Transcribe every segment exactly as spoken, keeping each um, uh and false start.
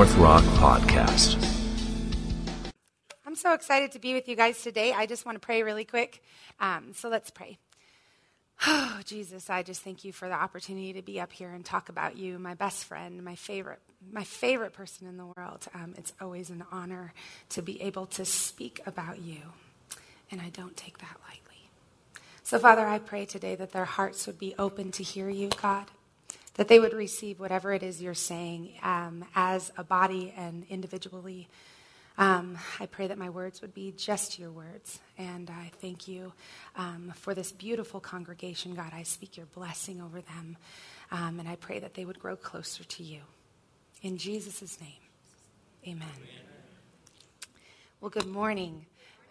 North Rock Podcast. I'm so excited to be with you guys today. I just want to pray really quick. Um, so let's pray. Oh, Jesus, I just thank you for the opportunity to be up here and talk about you, my best friend, my favorite, my favorite person in the world. Um, it's always an honor to be able to speak about you, and I don't take that lightly. So, Father, I pray today that their hearts would be open to hear you, God, that they would receive whatever it is you're saying um, as a body and individually. Um, I pray that my words would be just your words, and I thank you um, for this beautiful congregation. God, I speak your blessing over them, um, and I pray that they would grow closer to you. In Jesus' name, amen. Well, good morning.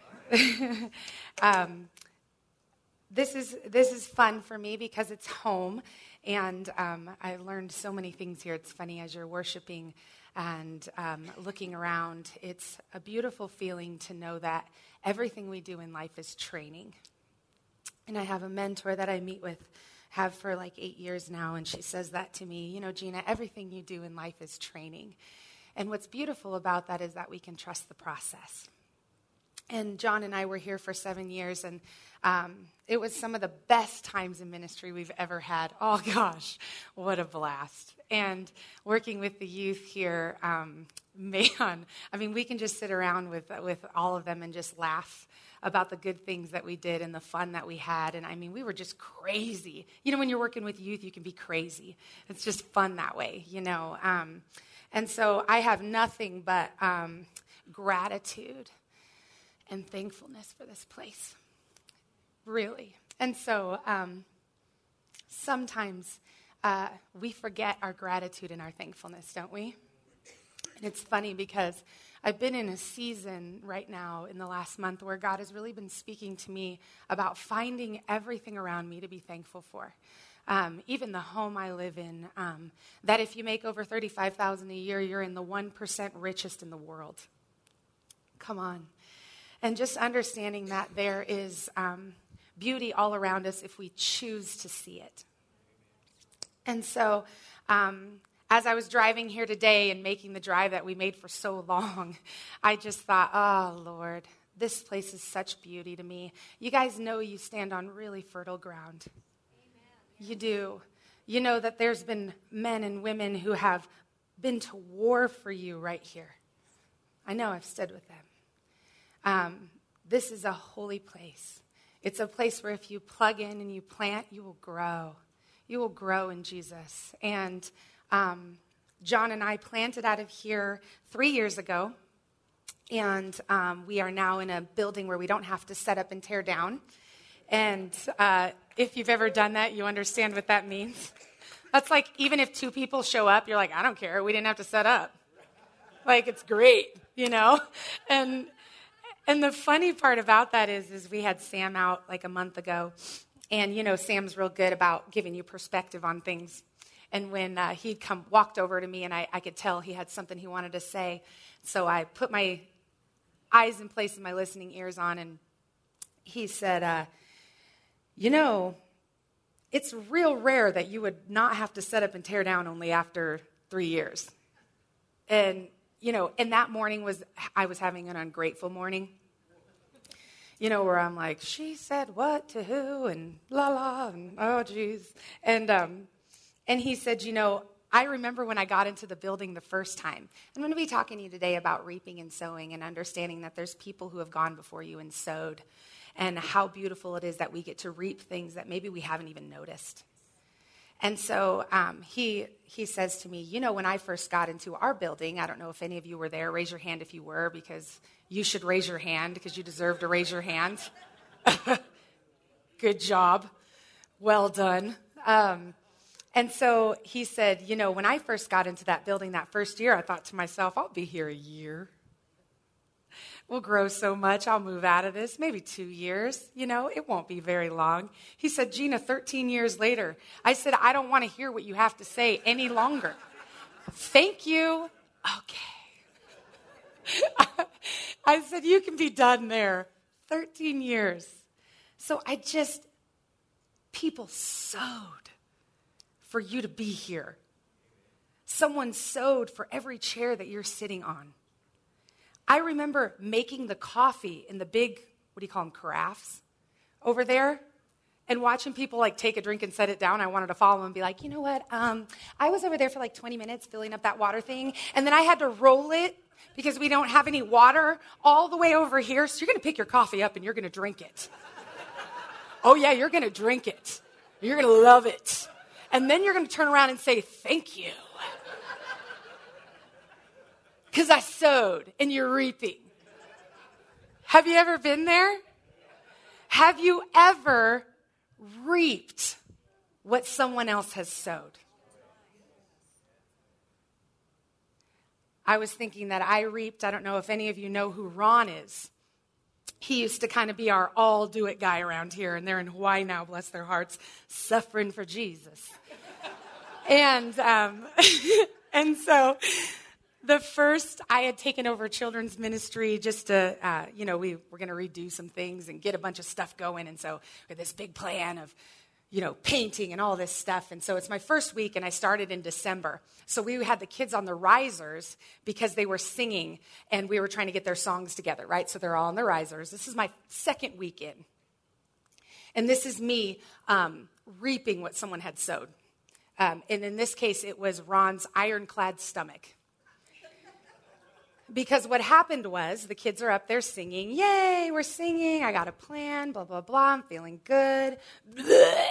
um, this is this is fun for me because it's home, and um, I learned so many things here. It's funny as you're worshiping and um, looking around, it's a beautiful feeling to know that everything we do in life is training. And I have a mentor that I meet with, have for like eight years now, and she says that to me, you know, Gina, everything you do in life is training. And what's beautiful about that is that we can trust the process. And John and I were here for seven years, and um, it was some of the best times in ministry we've ever had. Oh, gosh, what a blast. And working with the youth here, um, man, I mean, we can just sit around with with all of them and just laugh about the good things that we did and the fun that we had. And, I mean, we were just crazy. You know, when you're working with youth, you can be crazy. It's just fun that way, you know. Um, and so I have nothing but um, gratitude and thankfulness for this place, really. And so um, sometimes uh, we forget our gratitude and our thankfulness, don't we? And it's funny because I've been in a season right now in the last month where God has really been speaking to me about finding everything around me to be thankful for. Um, even the home I live in, um, that if you make over thirty-five thousand dollars a year, you're in the one percent richest in the world. Come on. And just understanding that there is um, beauty all around us if we choose to see it. And so um, as I was driving here today and making the drive that we made for so long, I just thought, oh, Lord, this place is such beauty to me. You guys know you stand on really fertile ground. Amen. You do. You know that there's been men and women who have been to war for you right here. I know, I've stood with them. Um, this is a holy place. It's a place where if you plug in and you plant, you will grow. You will grow in Jesus. And um, John and I planted out of here three years ago. And um, we are now in a building where we don't have to set up and tear down. And uh, if you've ever done that, you understand what that means. That's like even if two people show up, you're like, I don't care. We didn't have to set up. Like, it's great, you know? And And the funny part about that is, is we had Sam out like a month ago, and, you know, Sam's real good about giving you perspective on things. And when uh, he'd come, walked over to me, and I, I could tell he had something he wanted to say, so I put my eyes in place and my listening ears on, and he said, uh, you know, it's real rare that you would not have to set up and tear down only after three years. And you know, and that morning was, I was having an ungrateful morning. You know, where I'm like, she said what to who, and la la, and oh geez. And um, and he said, you know, I remember when I got into the building the first time. I'm going to be talking to you today about reaping and sowing and understanding that there's people who have gone before you and sowed, and how beautiful it is that we get to reap things that maybe we haven't even noticed. And so um, he he says to me, you know, when I first got into our building, I don't know if any of you were there. Raise your hand if you were, because you should raise your hand because you deserve to raise your hand. Good job. Well done. Um, and so he said, you know, when I first got into that building that first year, I thought to myself, I'll be here a year. We'll grow so much, I'll move out of this, maybe two years, you know, it won't be very long. He said, Gina, thirteen years later, I said, I don't want to hear what you have to say any longer. Thank you. Okay. I said, you can be done there. thirteen years. So I just, people sowed for you to be here. Someone sewed for every chair that you're sitting on. I remember making the coffee in the big, what do you call them, carafes over there, and watching people like take a drink and set it down. I wanted to follow them and be like, you know what, um, I was over there for like twenty minutes filling up that water thing, and then I had to roll it because we don't have any water all the way over here, so you're going to pick your coffee up and you're going to drink it. Oh yeah, you're going to drink it. You're going to love it. And then you're going to turn around and say, thank you. Because I sowed and you're reaping. Have you ever been there? Have you ever reaped what someone else has sowed? I was thinking that I reaped, I don't know if any of you know who Ron is. He used to kind of be our all-do-it guy around here, and they're in Hawaii now, bless their hearts, suffering for Jesus. and um, and so the first, I had taken over children's ministry just to, uh, you know, we were going to redo some things and get a bunch of stuff going, and so we had this big plan of, you know, painting and all this stuff. And so it's my first week, and I started in December. So we had the kids on the risers because they were singing, and we were trying to get their songs together, right? So they're all on the risers. This is my second week in. And this is me um, reaping what someone had sowed. Um, and in this case, it was Ron's ironclad stomach. Because what happened was the kids are up there singing, yay, we're singing, I got a plan, blah, blah, blah, I'm feeling good. Blech.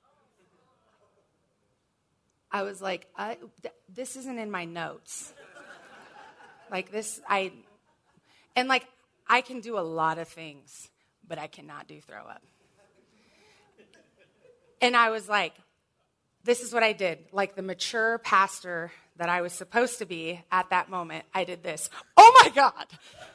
I was like, I, th- this isn't in my notes. Like this, I, and like, I can do a lot of things, but I cannot do throw up. And I was like, this is what I did. Like the mature pastor that I was supposed to be at that moment, I did this. Oh my God.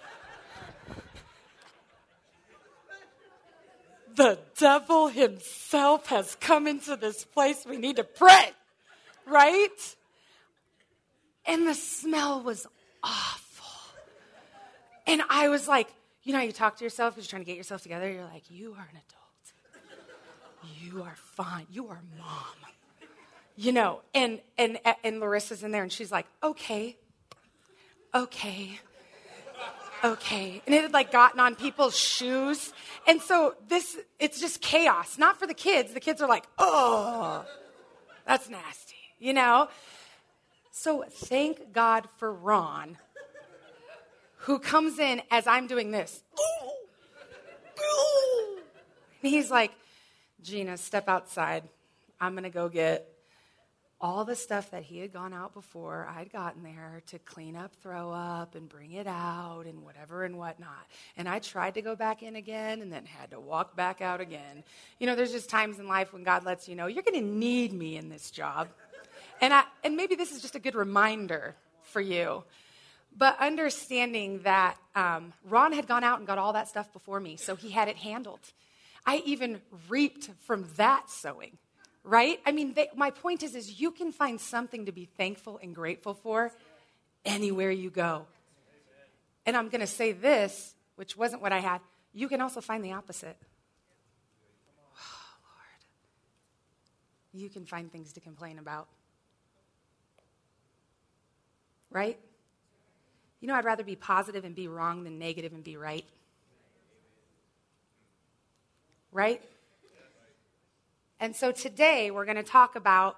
The devil himself has come into this place. We need to pray, right? And the smell was awful. And I was like, you know how you talk to yourself because you're trying to get yourself together? You're like, you are an adult. You are fine. You are mom. You know, and, and and Larissa's in there, and she's like, okay, okay, okay. And it had, like, gotten on people's shoes. And so this, it's just chaos. Not for the kids. The kids are like, oh, that's nasty, you know? So thank God for Ron, who comes in as I'm doing this. And he's like, Gina, step outside. I'm going to go get all the stuff that he had gone out before I'd gotten there to clean up, throw up, and bring it out, and whatever and whatnot. And I tried to go back in again and then had to walk back out again. You know, there's just times in life when God lets you know, you're going to need me in this job. And I, and maybe this is just a good reminder for you. But understanding that um, Ron had gone out and got all that stuff before me, so he had it handled. I even reaped from that sowing. Right? I mean, they, my point is, is you can find something to be thankful and grateful for anywhere you go. And I'm going to say this, which wasn't what I had. You can also find the opposite. Oh, Lord. You can find things to complain about. Right? You know, I'd rather be positive and be wrong than negative and be right. Right? And so today we're going to talk about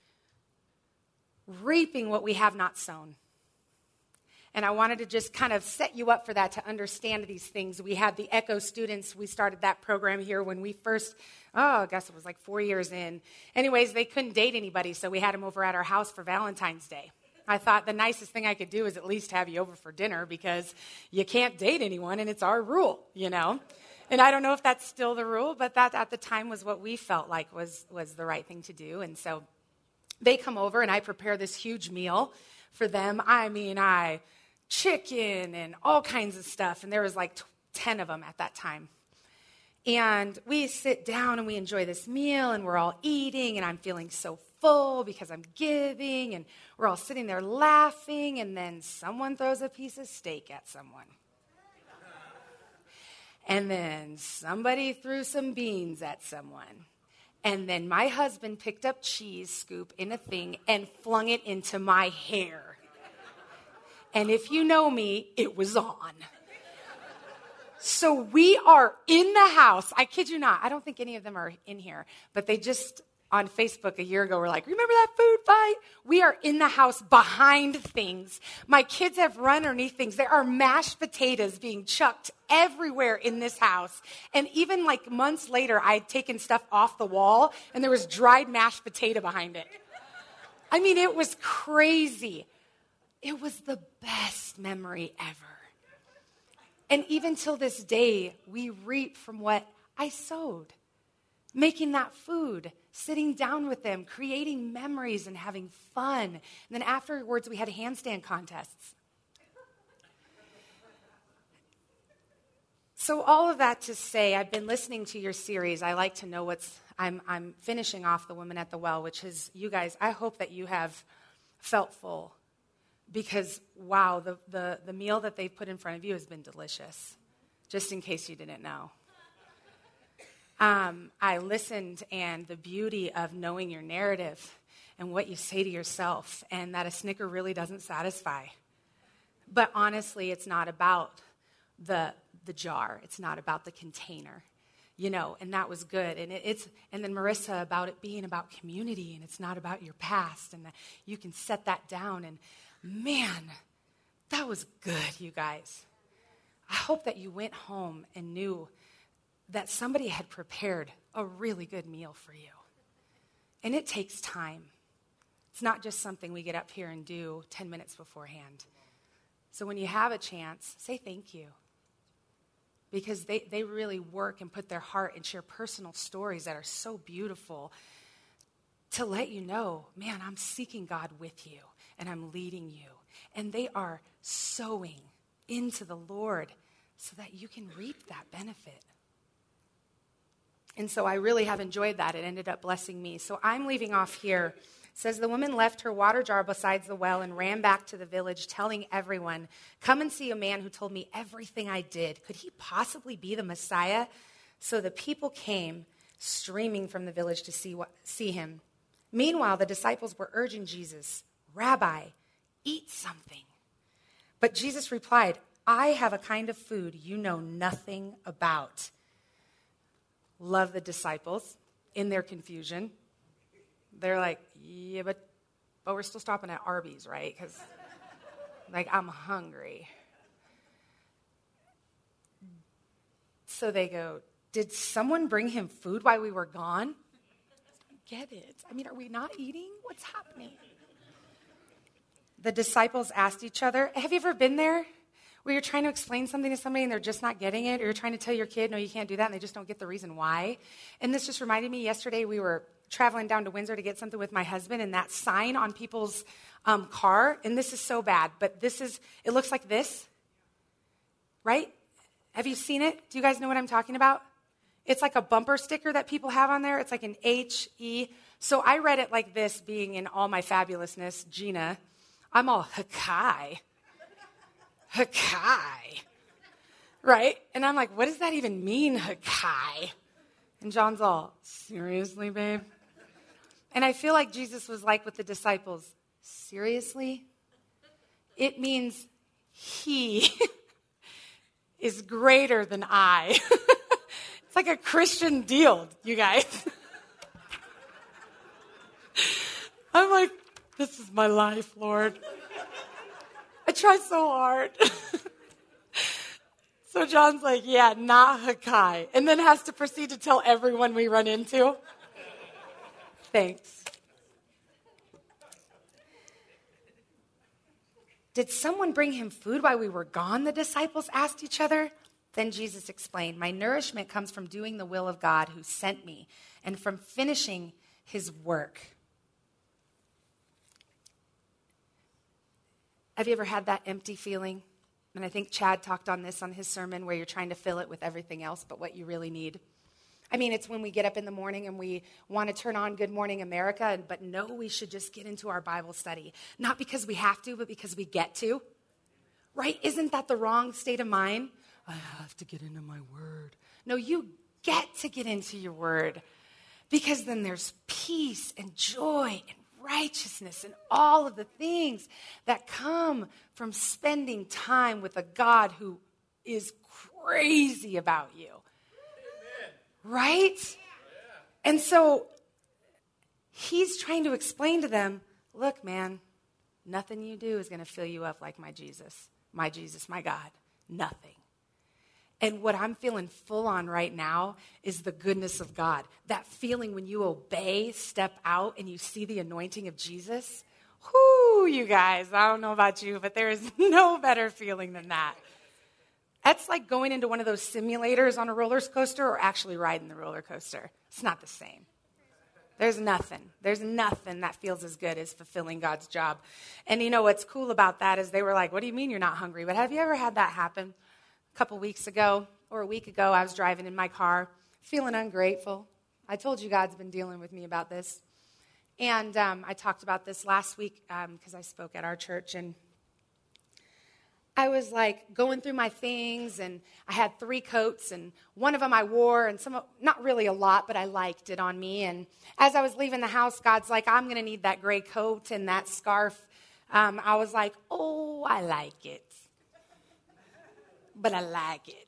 reaping what we have not sown. And I wanted to just kind of set you up for that, to understand these things. We had the Echo students. We started that program here when we first, oh, I guess it was like four years in. Anyways, they couldn't date anybody, so we had them over at our house for Valentine's Day. I thought the nicest thing I could do is at least have you over for dinner, because you can't date anyone, and it's our rule, you know. And I don't know if that's still the rule, but that at the time was what we felt like was, was the right thing to do. And so they come over, and I prepare this huge meal for them. I mean, I chicken and all kinds of stuff. And there was like ten of them at that time. And we sit down and we enjoy this meal, and we're all eating, and I'm feeling so full because I'm giving, and we're all sitting there laughing, and then someone throws a piece of steak at someone. And then somebody threw some beans at someone. And then my husband picked up cheese scoop in a thing and flung it into my hair. And if you know me, it was on. So we are in the house. I kid you not. I don't think any of them are in here. But they just, on Facebook a year ago, were like, remember that food fight? We are in the house behind things. My kids have run underneath things. There are mashed potatoes being chucked everywhere in this house. And even like months later, I had taken stuff off the wall, and there was dried mashed potato behind it. I mean, it was crazy. It was the best memory ever. And even till this day, we reap from what I sowed. Making that food, sitting down with them, creating memories and having fun. And then afterwards, we had handstand contests. So all of that to say, I've been listening to your series. I like to know what's, I'm, I'm finishing off The Woman at the Well, which is, you guys, I hope that you have felt full. Because, wow, the, the, the meal that they've put in front of you has been delicious, just in case you didn't know. Um, I listened, and the beauty of knowing your narrative and what you say to yourself, and that a Snicker really doesn't satisfy. But honestly, it's not about the the jar. It's not about the container, you know, and that was good. And it, it's and then Marissa about it being about community, and it's not about your past, and that you can set that down. And man, that was good, you guys. I hope that you went home and knew that somebody had prepared a really good meal for you. And it takes time. It's not just something we get up here and do ten minutes beforehand. So when you have a chance, say thank you. Because they, they really work and put their heart and share personal stories that are so beautiful to let you know, man, I'm seeking God with you. And I'm leading you. And they are sowing into the Lord so that you can reap that benefit. And so I really have enjoyed that. It ended up blessing me. So I'm leaving off here. It says, the woman left her water jar beside the well and ran back to the village, telling everyone, come and see a man who told me everything I did. Could he possibly be the Messiah? So the people came streaming from the village to see, what, see him. Meanwhile, the disciples were urging Jesus, Rabbi, eat something. But Jesus replied, I have a kind of food you know nothing about. Love the disciples in their confusion. They're like, yeah, but, but we're still stopping at Arby's, right? Because, like, I'm hungry. So they go, did someone bring him food while we were gone? Get it. I mean, are we not eating? What's happening? The disciples asked each other, have you ever been there where you're trying to explain something to somebody and they're just not getting it? Or you're trying to tell your kid, no, you can't do that, and they just don't get the reason why? And this just reminded me, yesterday we were traveling down to Windsor to get something with my husband, and that sign on people's um, car, and this is so bad, but this is, it looks like this, right? Have you seen it? Do you guys know what I'm talking about? It's like a bumper sticker that people have on there. It's like an H E. So I read it like this, being in all my fabulousness, Gina. I'm all, Hakai. Hakai. Right? And I'm like, what does that even mean, Hakai? And John's all, seriously, babe? And I feel like Jesus was like with the disciples, seriously? It means he is greater than I. It's like a Christian deal, you guys. I'm like, this is my life, Lord. I try so hard. So John's like, yeah, not Hakai. And then has to proceed to tell everyone we run into. Thanks. Did someone bring him food while we were gone? The disciples asked each other. Then Jesus explained, my nourishment comes from doing the will of God who sent me and from finishing his work. Have you ever had that empty feeling? And I think Chad talked on this on his sermon, where you're trying to fill it with everything else but what you really need. I mean, it's when we get up in the morning and we want to turn on Good Morning America, but no, we should just get into our Bible study. Not because we have to, but because we get to. Right? Isn't that the wrong state of mind? I have to get into my word. No, you get to get into your word. Because then there's peace and joy and righteousness and all of the things that come from spending time with a God who is crazy about you. Amen. Right? Yeah. And so he's trying to explain to them, look, man, nothing you do is going to fill you up like my Jesus, my Jesus, my God. Nothing. And what I'm feeling full on right now is the goodness of God. That feeling when you obey, step out, and you see the anointing of Jesus. Whoo, you guys, I don't know about you, but there is no better feeling than that. That's like going into one of those simulators on a roller coaster or actually riding the roller coaster. It's not the same. There's nothing. There's nothing that feels as good as fulfilling God's job. And you know what's cool about that is they were like, what do you mean you're not hungry? But have you ever had that happen? A couple weeks ago or a week ago, I was driving in my car, feeling ungrateful. I told you God's been dealing with me about this. And um, I talked about this last week because um, I spoke at our church. And I was like going through my things, and I had three coats, and one of them I wore, and some, not really a lot, but I liked it on me. And as I was leaving the house, God's like, I'm going to need that gray coat and that scarf. Um, I was like, oh, I like it. But I like it.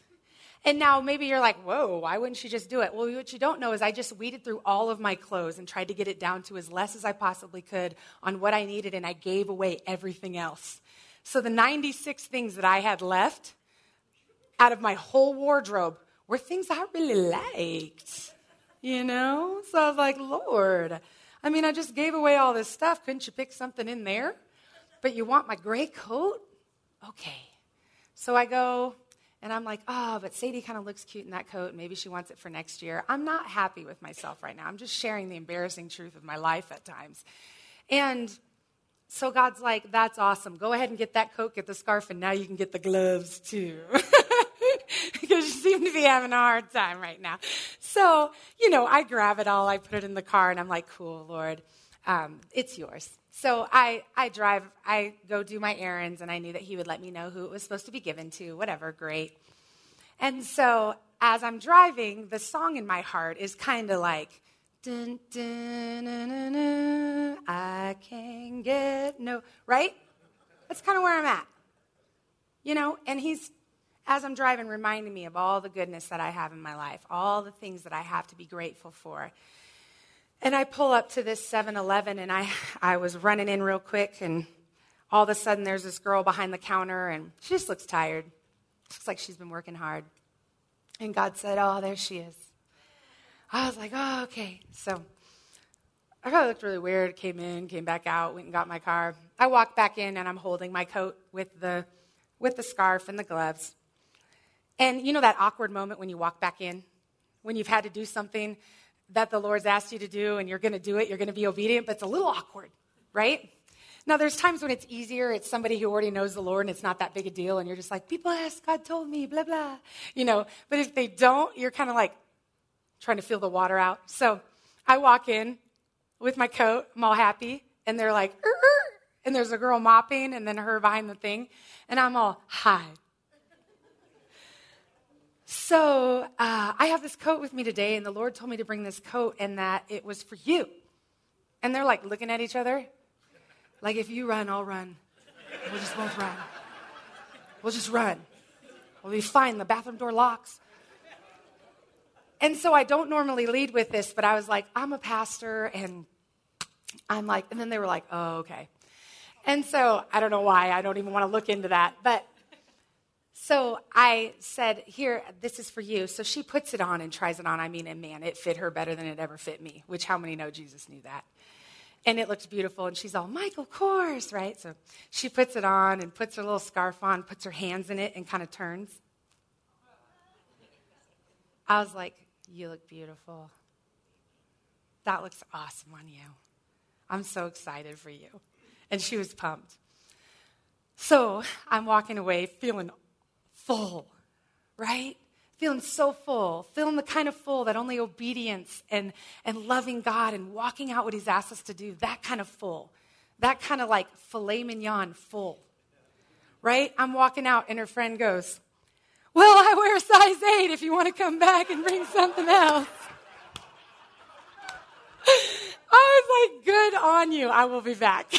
And now maybe you're like, whoa, why wouldn't she just do it? Well, what you don't know is I just weeded through all of my clothes and tried to get it down to as less as I possibly could on what I needed, and I gave away everything else. So the ninety-six things that I had left out of my whole wardrobe were things I really liked, you know? So I was like, Lord, I mean, I just gave away all this stuff. Couldn't you pick something in there? But you want my gray coat? Okay. So I go, and I'm like, oh, but Sadie kind of looks cute in that coat. Maybe she wants it for next year. I'm not happy with myself right now. I'm just sharing the embarrassing truth of my life at times. And so God's like, that's awesome. Go ahead and get that coat, get the scarf, and now you can get the gloves too. Because you seem to be having a hard time right now. So, you know, I grab it all. I put it in the car, and I'm like, cool, Lord, um, it's yours. So I, I drive, I go do my errands, and I knew that he would let me know who it was supposed to be given to, whatever, great. And so as I'm driving, the song in my heart is kind of like, dun, dun, dun, dun, dun, I can get no, right? That's kind of where I'm at, you know? And he's, as I'm driving, reminding me of all the goodness that I have in my life, all the things that I have to be grateful for. And I pull up to this seven eleven, and I, I was running in real quick, and all of a sudden there's this girl behind the counter, and she just looks tired. Looks like she's been working hard. And God said, oh, there she is. I was like, oh, okay. So I probably looked really weird, came in, came back out, went and got my car. I walked back in, and I'm holding my coat with the with the scarf and the gloves. And you know that awkward moment when you walk back in, when you've had to do something that the Lord's asked you to do, and you're going to do it, you're going to be obedient, but it's a little awkward, right? Now, there's times when it's easier. It's somebody who already knows the Lord, and it's not that big a deal, and you're just like, be blessed, God told me, blah, blah. You know, but if they don't, you're kind of like trying to feel the water out. So I walk in with my coat. I'm all happy, and they're like, er, er. And there's a girl mopping, and then her behind the thing, and I'm all, hi. So uh, I have this coat with me today, and the Lord told me to bring this coat and that it was for you. And they're like looking at each other. Like, if you run, I'll run. We'll just both run. We'll just run. We'll be fine. The bathroom door locks. And so I don't normally lead with this, but I was like, I'm a pastor, and I'm like, and then they were like, oh, okay. And so I don't know why. I don't even want to look into that. But so I said, here, this is for you. So she puts it on and tries it on. I mean, and man, it fit her better than it ever fit me, which how many know Jesus knew that? And it looked beautiful, and she's all, Michael Kors, right? So she puts it on and puts her little scarf on, puts her hands in it, and kind of turns. I was like, you look beautiful. That looks awesome on you. I'm so excited for you. And she was pumped. So I'm walking away feeling full, right? Feeling so full, feeling the kind of full that only obedience and, and loving God and walking out what he's asked us to do, that kind of full, that kind of like filet mignon full, right? I'm walking out, and her friend goes, well, I wear a size eight if you want to come back and bring something else. Good on you. I will be back.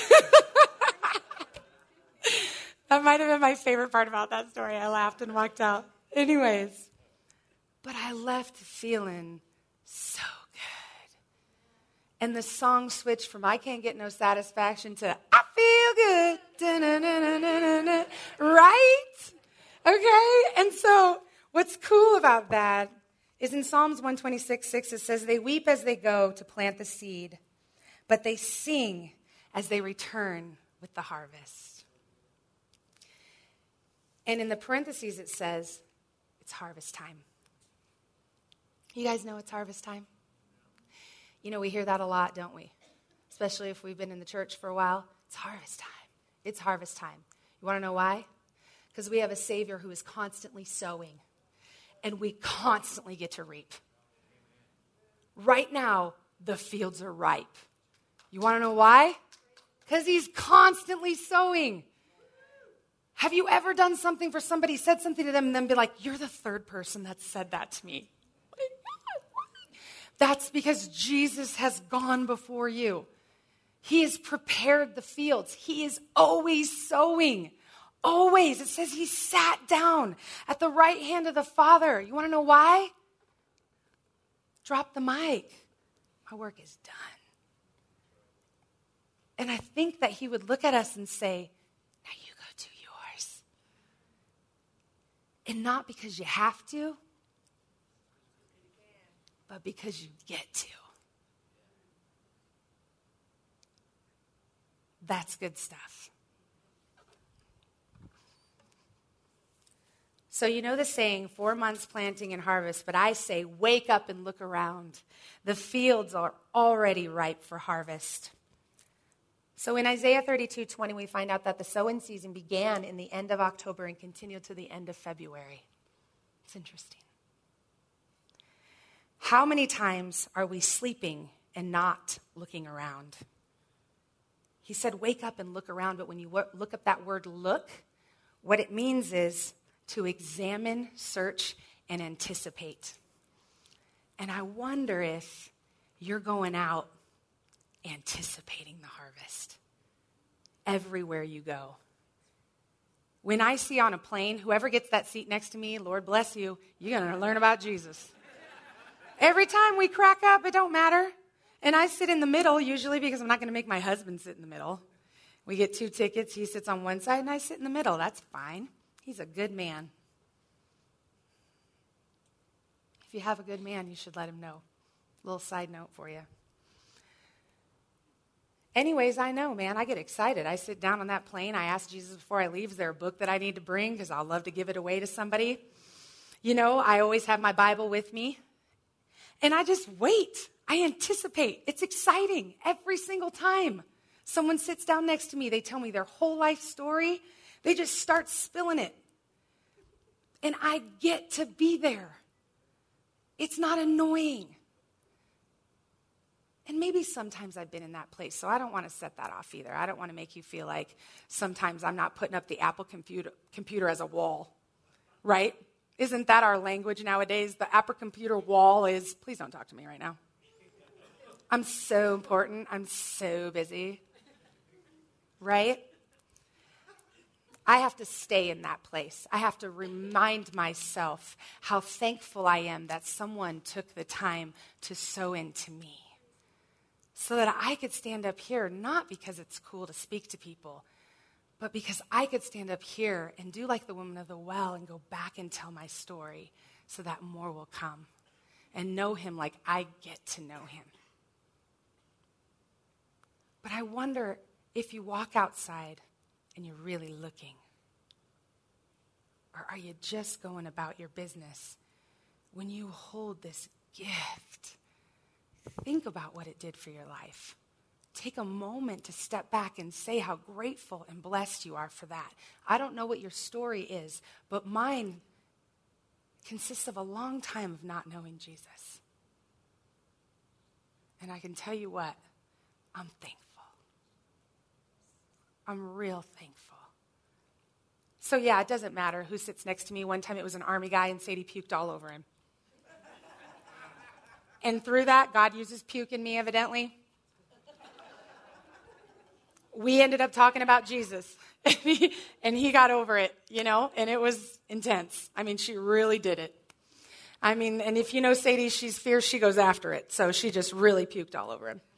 That might have been my favorite part about that story. I laughed and walked out. Anyways, but I left feeling so good. And the song switched from I can't get no satisfaction to I feel good. Da-na-na-na-na-na. Right? Okay? And so what's cool about that is in Psalms one twenty-six, six, it says, they weep as they go to plant the seed, but they sing as they return with the harvest. And in the parentheses, it says, it's harvest time. You guys know it's harvest time? You know, we hear that a lot, don't we? Especially if we've been in the church for a while. It's harvest time. It's harvest time. You want to know why? Because we have a Savior who is constantly sowing, and we constantly get to reap. Right now, the fields are ripe. You want to know why? Because he's constantly sowing. Have you ever done something for somebody, said something to them, and then be like, you're the third person that said that to me? That's because Jesus has gone before you. He has prepared the fields. He is always sowing. Always. It says he sat down at the right hand of the Father. You want to know why? Drop the mic. My work is done. And I think that he would look at us and say, now you go do yours. And not because you have to, but because you get to. That's good stuff. So you know the saying, four months planting and harvest, but I say, wake up and look around. The fields are already ripe for harvest. So in Isaiah thirty-two twenty, we find out that the sowing season began in the end of October and continued to the end of February. It's interesting. How many times are we sleeping and not looking around? He said, wake up and look around, but when you look up that word look, what it means is to examine, search, and anticipate. And I wonder if you're going out anticipating the harvest everywhere you go. When I see on a plane, whoever gets that seat next to me, Lord bless you, you're going to learn about Jesus. Every time we crack up, it don't matter. And I sit in the middle usually because I'm not going to make my husband sit in the middle. We get two tickets. He sits on one side and I sit in the middle. That's fine. He's a good man. If you have a good man, you should let him know. Little side note for you. Anyways, I know, man, I get excited. I sit down on that plane. I ask Jesus before I leave, is there a book that I need to bring? Because I'll love to give it away to somebody. You know, I always have my Bible with me. And I just wait. I anticipate. It's exciting every single time. Someone sits down next to me. They tell me their whole life story. They just start spilling it. And I get to be there. It's not annoying. And maybe sometimes I've been in that place, so I don't want to set that off either. I don't want to make you feel like sometimes I'm not putting up the Apple computer, computer as a wall, right? Isn't that our language nowadays? The Apple computer wall is, please don't talk to me right now. I'm so important. I'm so busy, right? I have to stay in that place. I have to remind myself how thankful I am that someone took the time to sow into me so that I could stand up here, not because it's cool to speak to people, but because I could stand up here and do like the woman of the well and go back and tell my story so that more will come and know him like I get to know him. But I wonder if you walk outside and you're really looking, or are you just going about your business when you hold this gift? Think about what it did for your life. Take a moment to step back and say how grateful and blessed you are for that. I don't know what your story is, but mine consists of a long time of not knowing Jesus. And I can tell you what, I'm thankful. I'm real thankful. So yeah, it doesn't matter who sits next to me. One time it was an army guy and Sadie puked all over him. And through that, God uses puke in me, evidently. we ended up talking about Jesus. And he, and he got over it, you know, and it was intense. I mean, she really did it. I mean, and if you know Sadie, she's fierce, she goes after it. So she just really puked all over him.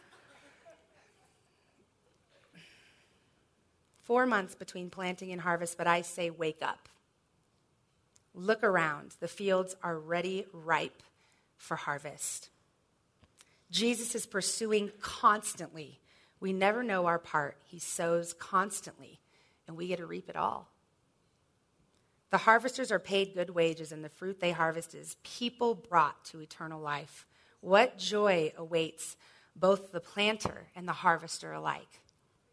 Four months between planting and harvest, but I say wake up. Look around. The fields are ready, ripe for harvest. Jesus is pursuing constantly. We never know our part. He sows constantly, and we get to reap it all. The harvesters are paid good wages, and the fruit they harvest is people brought to eternal life. What joy awaits both the planter and the harvester alike.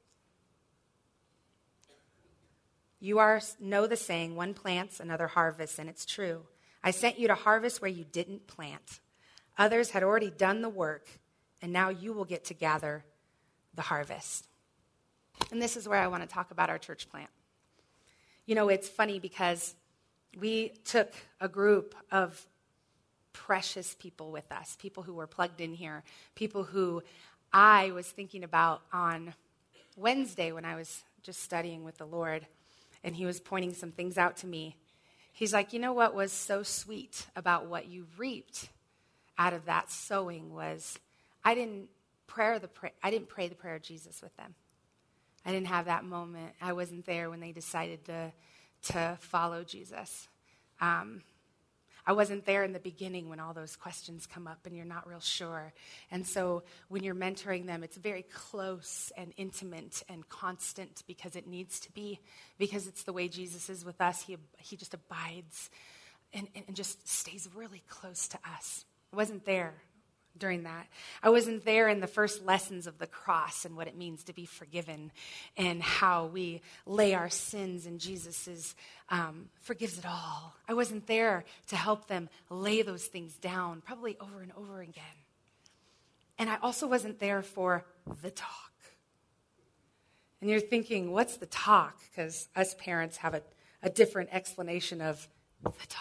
You are know the saying, one plants, another harvests, and it's true. I sent you to harvest where you didn't plant. Others had already done the work, and now you will get to gather the harvest. And this is where I want to talk about our church plant. You know, it's funny because we took a group of precious people with us, people who were plugged in here, people who I was thinking about on Wednesday when I was just studying with the Lord, and he was pointing some things out to me. He's like, you know what was so sweet about what you reaped out of that sowing was I didn't pray the pray, I didn't pray the prayer of Jesus with them. I didn't have that moment. I wasn't there when they decided to to follow Jesus. Um, I wasn't there in the beginning when all those questions come up and you're not real sure. And so when you're mentoring them, it's very close and intimate and constant because it needs to be, because it's the way Jesus is with us. He he just abides and, and just stays really close to us. I wasn't there during that. I wasn't there in the first lessons of the cross and what it means to be forgiven and how we lay our sins and Jesus' um, forgives it all. I wasn't there to help them lay those things down, probably over and over again. And I also wasn't there for the talk. And you're thinking, what's the talk? Because us parents have a, a different explanation of the talk.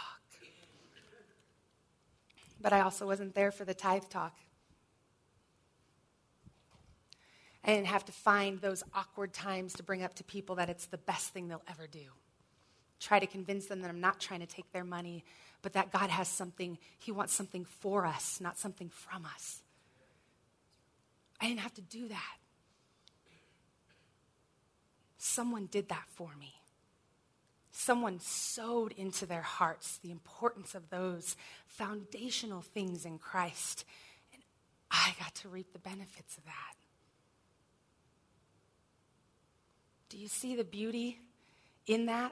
But I also wasn't there for the tithe talk. I didn't have to find those awkward times to bring up to people that it's the best thing they'll ever do. Try to convince them that I'm not trying to take their money, but that God has something, he wants something for us, not something from us. I didn't have to do that. Someone did that for me. Someone sowed into their hearts the importance of those foundational things in Christ. And I got to reap the benefits of that. Do you see the beauty in that?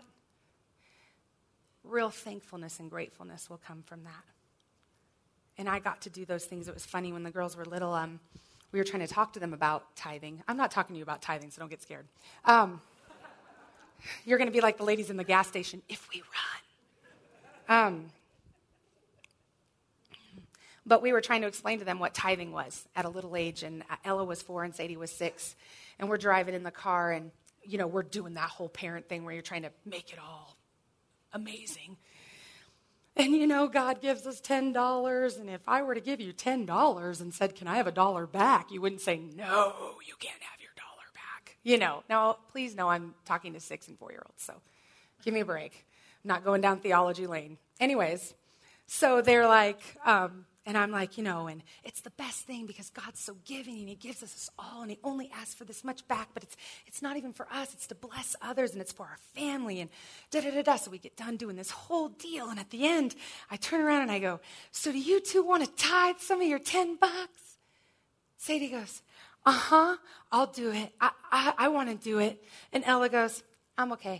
Real thankfulness and gratefulness will come from that. And I got to do those things. It was funny when the girls were little, um, we were trying to talk to them about tithing. I'm not talking to you about tithing, so don't get scared. Um, You're going to be like the ladies in the gas station, if we run. Um, but we were trying to explain to them what tithing was at a little age, and Ella was four and Sadie was six. And we're driving in the car, and, you know, we're doing that whole parent thing where you're trying to make it all amazing. And, you know, God gives us ten dollars, and if I were to give you ten dollars and said, can I have a dollar back, you wouldn't say, no, you can't have your dollar back. You know, now, please know I'm talking to six and four-year-olds, so give me a break. I'm not going down theology lane. Anyways, so they're like, um, and I'm like, you know, and it's the best thing because God's so giving, and he gives us this all, and he only asks for this much back, but it's it's not even for us. It's to bless others, and it's for our family, and da-da-da-da. So we get done doing this whole deal, and at the end, I turn around and I go, so do you two want to tithe some of your ten bucks? Sadie goes, uh-huh, I'll do it. I, I, I want to do it. And Ella goes, I'm okay.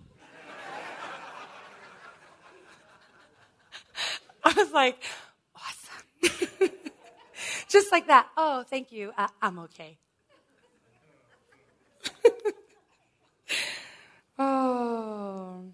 I was like, awesome. Just like that. Oh, thank you. I, I'm okay. Oh.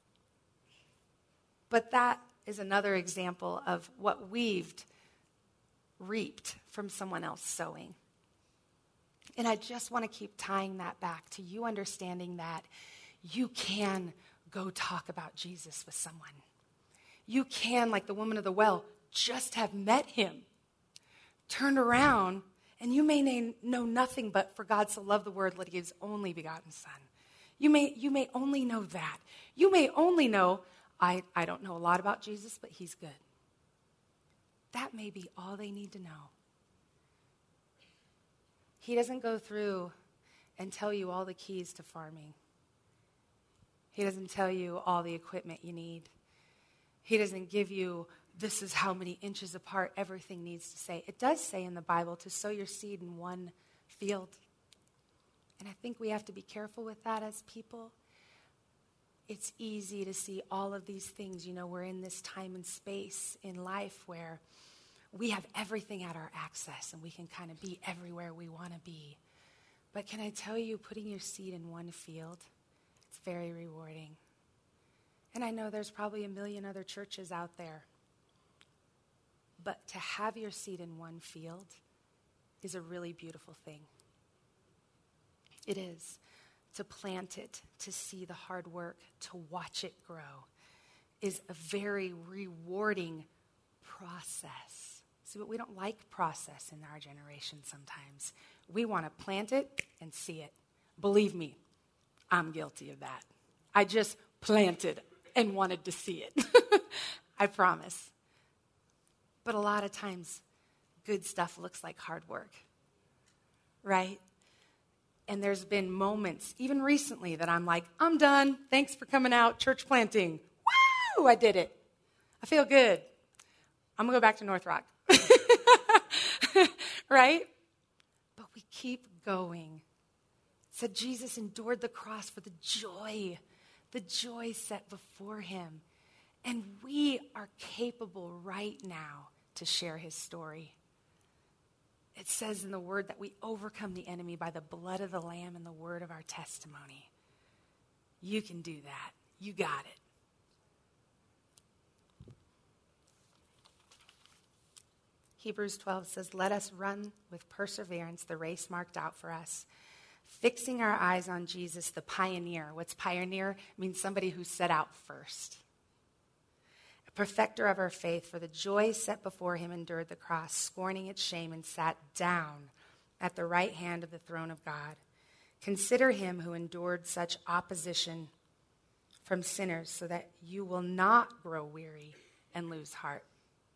But that is another example of what we've reaped from someone else sowing. And I just want to keep tying that back to you understanding that you can go talk about Jesus with someone. You can, like the woman of the well, just have met him, turned around And you may na- know nothing but for God so loved the world that he gives only begotten Son. You may, you may only know that. You may only know, I, I don't know a lot about Jesus, but he's good. That may be all they need to know. He doesn't go through and tell you all the keys to farming. He doesn't tell you all the equipment you need. He doesn't give you, this is how many inches apart everything needs to say. It does say in the Bible to sow your seed in one field. And I think we have to be careful with that as people. It's easy to see all of these things. You know, we're in this time and space in life where we have everything at our access and we can kind of be everywhere we want to be. But can I tell you, putting your seed in one field, it's very rewarding. And I know there's probably a million other churches out there. But to have your seed in one field is a really beautiful thing. It is. To plant it, to see the hard work, to watch it grow is a very rewarding process. See, but we don't like process in our generation sometimes. We want to plant it and see it. Believe me, I'm guilty of that. I just planted and wanted to see it. I promise. But a lot of times, good stuff looks like hard work, right? And there's been moments, even recently, that I'm like, I'm done. Thanks for coming out, church planting. Woo! I did it. I feel good. I'm going to go back to North Rock. Right? But we keep going. It said Jesus endured the cross for the joy, the joy set before him. And we are capable right now to share his story. It says in the word that we overcome the enemy by the blood of the Lamb and the word of our testimony. You can do that. You got it. Hebrews twelve says, let us run with perseverance the race marked out for us, fixing our eyes on Jesus, the pioneer. What's pioneer? It means somebody who set out first. A perfecter of our faith, for the joy set before him endured the cross, scorning its shame, and sat down at the right hand of the throne of God. Consider him who endured such opposition from sinners, so that you will not grow weary and lose heart.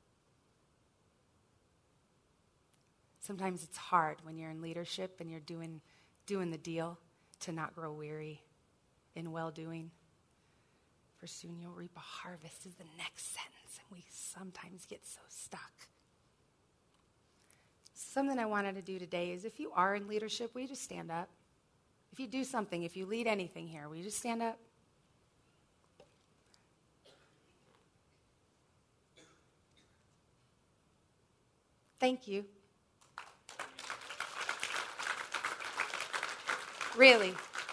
Sometimes it's hard when you're in leadership and you're doing, doing the deal to not grow weary in well-doing. For soon you'll reap a harvest is the next sentence, and we sometimes get so stuck. Something I wanted to do today is if you are in leadership, will you just stand up? If you do something, if you lead anything here, will you just stand up? Thank you. Really.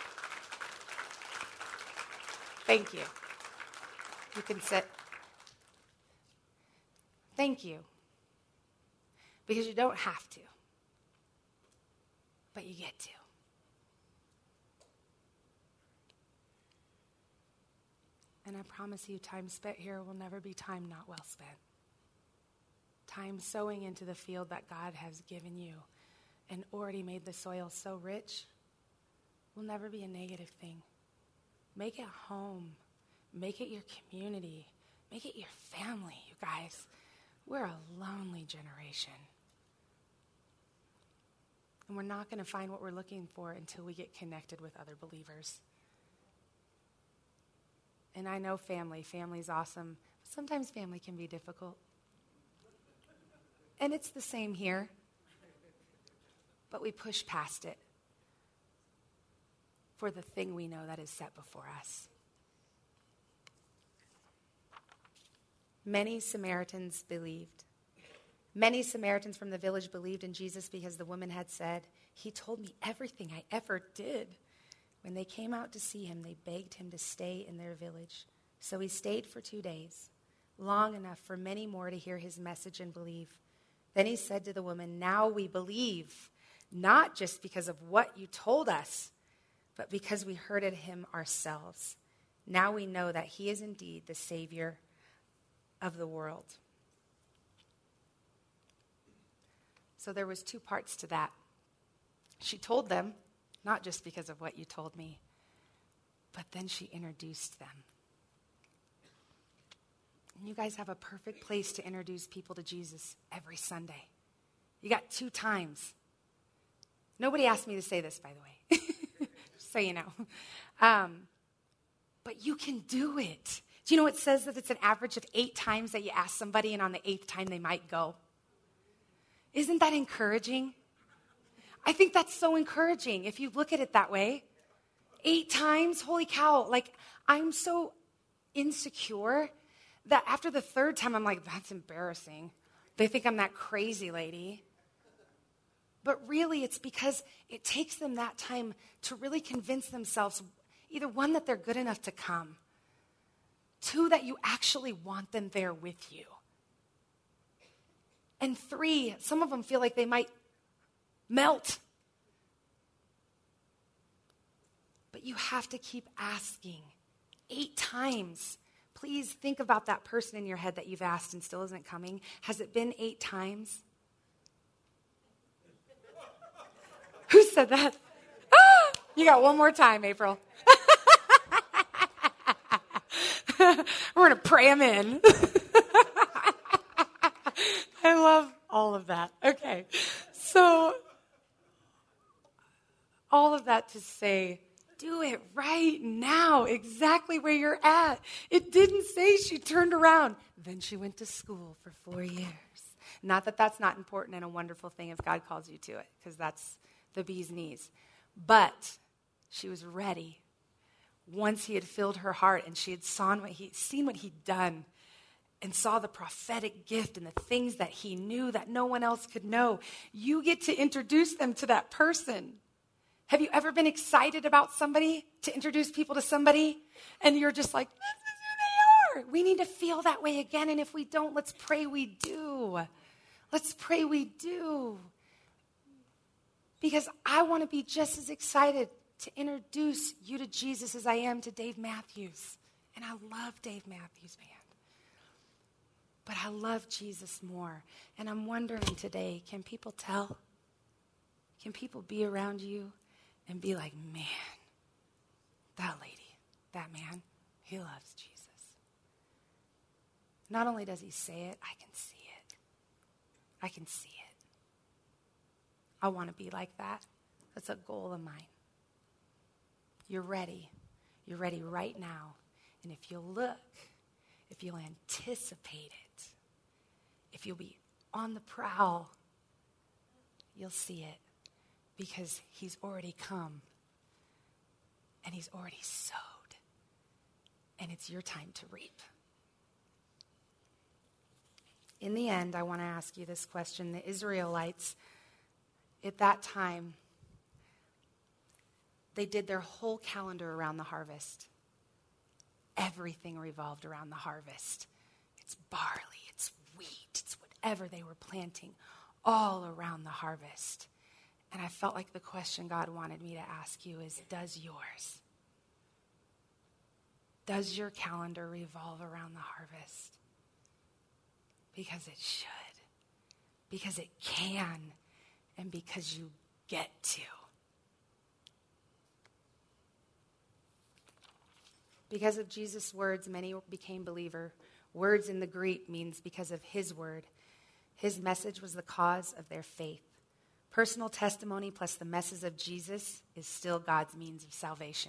Thank you. You can sit. Thank you. Because you don't have to. But you get to. And I promise you, time spent here will never be time not well spent. Time sowing into the field that God has given you and already made the soil so rich will never be a negative thing. Make it home. Make it your community. Make it your family, you guys. We're a lonely generation. And we're not going to find what we're looking for until we get connected with other believers. And I know family. Family's awesome. But sometimes family can be difficult. And it's the same here. But we push past it for the thing we know that is set before us. Many Samaritans believed. Many Samaritans from the village believed in Jesus because the woman had said, he told me everything I ever did. When they came out to see him, they begged him to stay in their village. So he stayed for two days, long enough for many more to hear his message and believe. Then he said to the woman, now we believe, not just because of what you told us, but because we heard it him ourselves. Now we know that he is indeed the Savior of the world. So there was two parts to that. She told them, not just because of what you told me, but then she introduced them. And you guys have a perfect place to introduce people to Jesus every Sunday. You got two times. Nobody asked me to say this, by the way, just so you know. Um, but you can do it. Do you know it says that it's an average of eight times that you ask somebody, and on the eighth time they might go? Isn't that encouraging? I think that's so encouraging if you look at it that way. Eight times, holy cow. Like, I'm so insecure that after the third time, I'm like, that's embarrassing. They think I'm that crazy lady. But really, it's because it takes them that time to really convince themselves, either one, that they're good enough to come, two, that you actually want them there with you, and three, some of them feel like they might melt. But you have to keep asking. Eight times. Please think about that person in your head that you've asked and still isn't coming. Has it been eight times? Who said that? Ah, you got one more time, April. We're going to pray him in. I love all of that. Okay. So, all of that to say, do it right now, exactly where you're at. It didn't say she turned around. Then she went to school for four years. Not that that's not important and a wonderful thing if God calls you to it, because that's the bee's knees. But she was ready once he had filled her heart and she had seen what, he, seen what he'd done and saw the prophetic gift and the things that he knew that no one else could know. You get to introduce them to that person. Have you ever been excited about somebody, to introduce people to somebody, and you're just like, this is who they are? We need to feel that way again, and if we don't, let's pray we do. Let's pray we do. Because I want to be just as excited to introduce you to Jesus as I am to Dave Matthews. And I love Dave Matthews Band. But I love Jesus more. And I'm wondering today, can people tell? Can people be around you and be like, man, that lady, that man, he loves Jesus. Not only does he say it, I can see it. I can see it. I want to be like that. That's a goal of mine. You're ready. You're ready right now. And if you'll look, if you'll anticipate it, if you'll be on the prowl, you'll see it. Because he's already come. And he's already sowed. And it's your time to reap. In the end, I want to ask you this question. The Israelites, at that time, they did their whole calendar around the harvest. Everything revolved around the harvest. It's barley, it's wheat, it's whatever they were planting, all around the harvest. And I felt like the question God wanted me to ask you is, does yours? Does your calendar revolve around the harvest? Because it should. Because it can. And because you get to. Because of Jesus' words, many became believer. Words in the Greek means because of his word. His message was the cause of their faith. Personal testimony plus the message of Jesus is still God's means of salvation.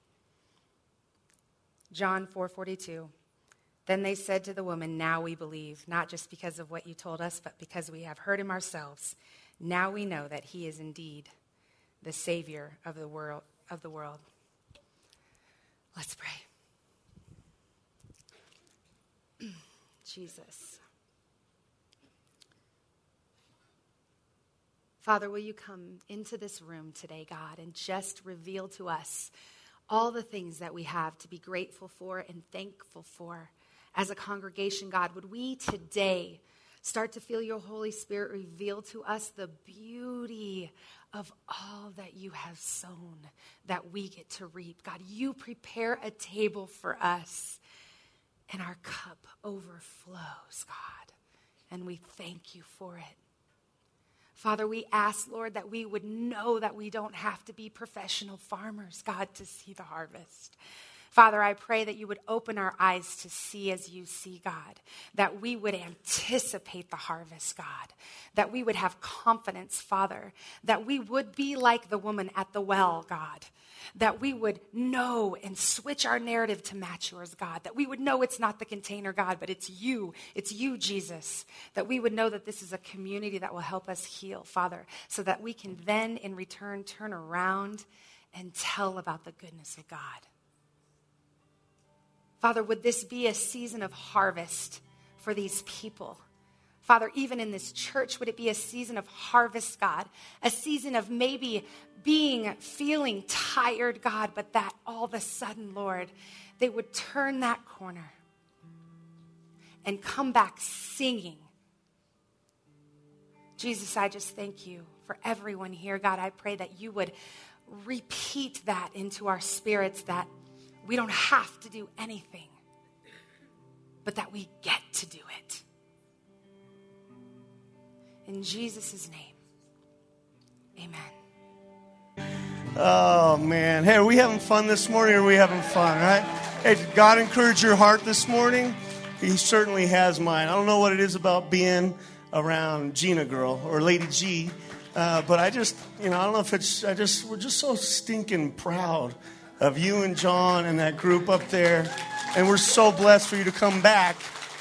John four forty-two. Then they said to the woman, now we believe, not just because of what you told us, but because we have heard him ourselves. Now we know that he is indeed the Savior of the world. Of the world. Let's pray. Jesus. Father, will you come into this room today, God, and just reveal to us all the things that we have to be grateful for and thankful for as a congregation, God. Would we today start to feel your Holy Spirit reveal to us the beauty of all that you have sown that we get to reap. God, you prepare a table for us, and our cup overflows, God, and we thank you for it. Father, we ask, Lord, that we would know that we don't have to be professional farmers, God, to see the harvest. Father, I pray that you would open our eyes to see as you see, God, that we would anticipate the harvest, God, that we would have confidence, Father, that we would be like the woman at the well, God, that we would know and switch our narrative to match yours, God, that we would know it's not the container, God, but it's you, it's you, Jesus, that we would know that this is a community that will help us heal, Father, so that we can then in return turn around and tell about the goodness of God. Father, would this be a season of harvest for these people? Father, even in this church, would it be a season of harvest, God? A season of maybe being, feeling tired, God, but that all of a sudden, Lord, they would turn that corner and come back singing. Jesus, I just thank you for everyone here. God, I pray that you would repeat that into our spirits, that we don't have to do anything, but that we get to do it. In Jesus' name, amen. Oh, man. Hey, are we having fun this morning, or are we having fun, right? Hey, did God encourage your heart this morning? He certainly has mine. I don't know what it is about being around Gina girl or Lady G, uh, but I just, you know, I don't know if it's, I just, we're just so stinking proud of you and John and that group up there. And we're so blessed for you to come back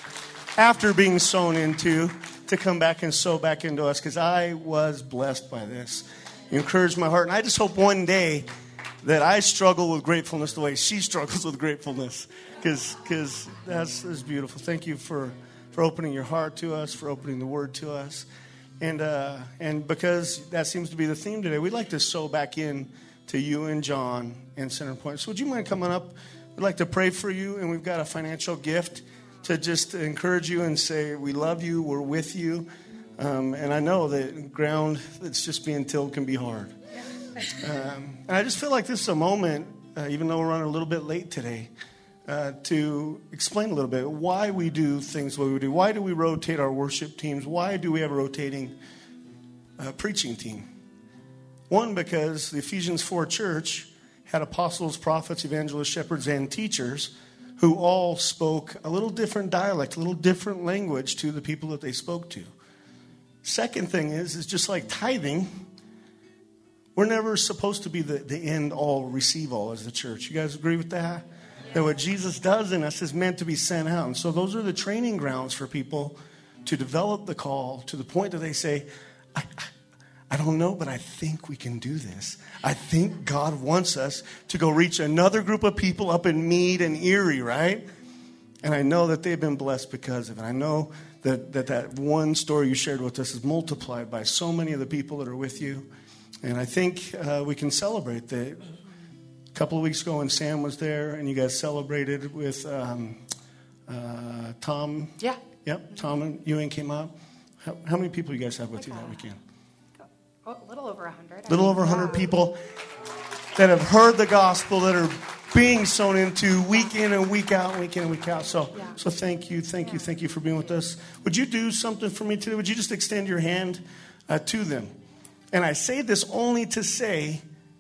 after being sown into, to come back and sow back into us, because I was blessed by this. You encouraged my heart. And I just hope one day that I struggle with gratefulness the way she struggles with gratefulness, because because that's, that's beautiful. Thank you for, for opening your heart to us, for opening the word to us. And, uh, and because that seems to be the theme today, we'd like to sow back in to you and John and Center Point. So would you mind coming up? We'd like to pray for you, and we've got a financial gift to just encourage you and say, we love you, we're with you. Um, and I know that ground that's just being tilled can be hard. Um, and I just feel like this is a moment, uh, even though we're running a little bit late today, uh, to explain a little bit why we do things the way we do. Why do we rotate our worship teams? Why do we have a rotating uh, preaching team? One, because the Ephesians four church had apostles, prophets, evangelists, shepherds, and teachers who all spoke a little different dialect, a little different language to the people that they spoke to. Second thing is, is just like tithing, we're never supposed to be the, the end all, receive all as the church. You guys agree with that? Yeah. That what Jesus does in us is meant to be sent out. And so those are the training grounds for people to develop the call to the point that they say, I, I I don't know, but I think we can do this. I think God wants us to go reach another group of people up in Meade and Erie, right? And I know that they've been blessed because of it. I know that that, that one story you shared with us is multiplied by so many of the people that are with you. And I think uh, we can celebrate that. A couple of weeks ago when Sam was there and you guys celebrated with um, uh, Tom. Yeah. Yep, Tom and Ewing came out. How, how many people you guys have with like you that weekend? Oh, a little over one hundred. A little over one hundred people that have heard the gospel, that are being sown into week in and week out, week in and week out. So, yeah. so thank you, thank yeah. you, thank you for being with us. Would you do something for me today? Would you just extend your hand uh, to them? And I say this only to say,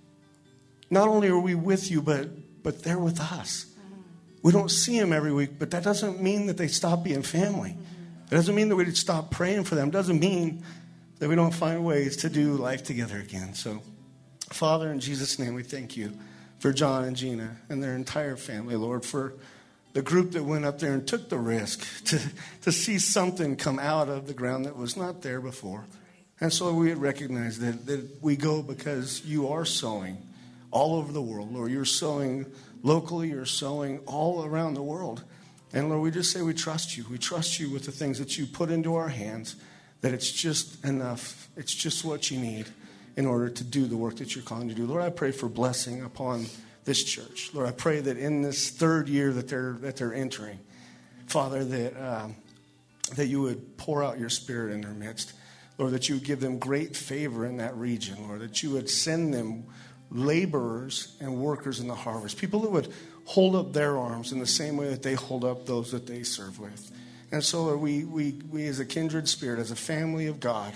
not only are we with you, but but they're with us. Mm-hmm. We don't see them every week, but that doesn't mean that they stop being family. Mm-hmm. It doesn't mean that we stop praying for them. It doesn't mean that we don't find ways to do life together again. So, Father, in Jesus' name, we thank you for John and Gina and their entire family, Lord, for the group that went up there and took the risk to, to see something come out of the ground that was not there before. And so we recognize that, that we go because you are sowing all over the world, Lord. You're sowing locally, you're sowing all around the world. And Lord, we just say we trust you. We trust you with the things that you put into our hands, that it's just enough. It's just what you need in order to do the work that you're calling to do. Lord, I pray for blessing upon this church. Lord, I pray that in this third year that they're that they're entering, Father, that um, that you would pour out your Spirit in their midst. Lord, that you would give them great favor in that region. Lord, that you would send them laborers and workers in the harvest, people that would hold up their arms in the same way that they hold up those that they serve with. And so, Lord, we, we, we as a kindred spirit, as a family of God,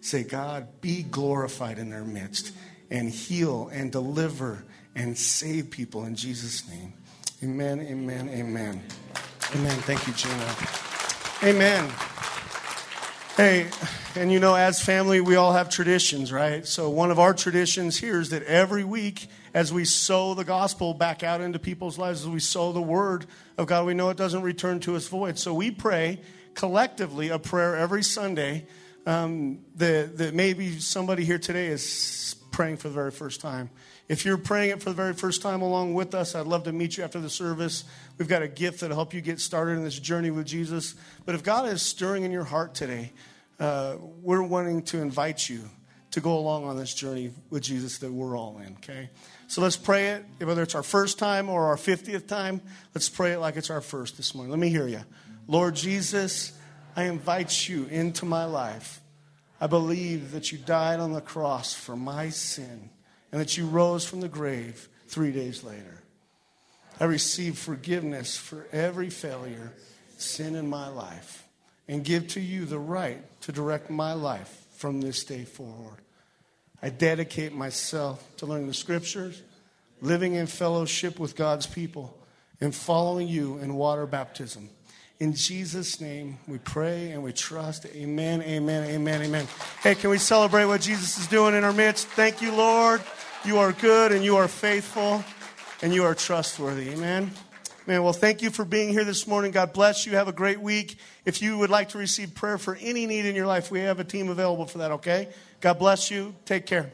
Say, God, be glorified in their midst and heal and deliver and save people in Jesus' name. Amen, amen, amen. Amen. Thank you, Gina. Amen. Hey, and you know, as family, we all have traditions, right? So one of our traditions here is that every week, as we sow the gospel back out into people's lives, as we sow the word of God, we know it doesn't return to us void. So we pray collectively a prayer every Sunday um, that, that maybe somebody here today is praying for the very first time. If you're praying it for the very first time along with us, I'd love to meet you after the service. We've got a gift that'll help you get started in this journey with Jesus. But if God is stirring in your heart today, uh, we're wanting to invite you to go along on this journey with Jesus that we're all in, okay? So let's pray it, whether it's our first time or our fiftieth time, let's pray it like it's our first this morning. Let me hear you. Lord Jesus, I invite you into my life. I believe that you died on the cross for my sin and that you rose from the grave three days later. I receive forgiveness for every failure, sin in my life, and give to you the right to direct my life from this day forward. I dedicate myself to learning the scriptures, living in fellowship with God's people, and following you in water baptism. In Jesus' name, we pray and we trust. Amen, amen, amen, amen. Hey, can we celebrate what Jesus is doing in our midst? Thank you, Lord. You are good and you are faithful and you are trustworthy. Amen. Man, well, thank you for being here this morning. God bless you. Have a great week. If you would like to receive prayer for any need in your life, we have a team available for that, okay? God bless you. Take care.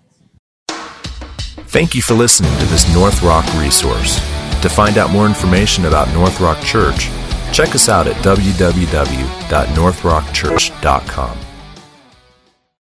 Thank you for listening to this North Rock resource. To find out more information about North Rock Church, check us out at w w w dot north rock church dot com.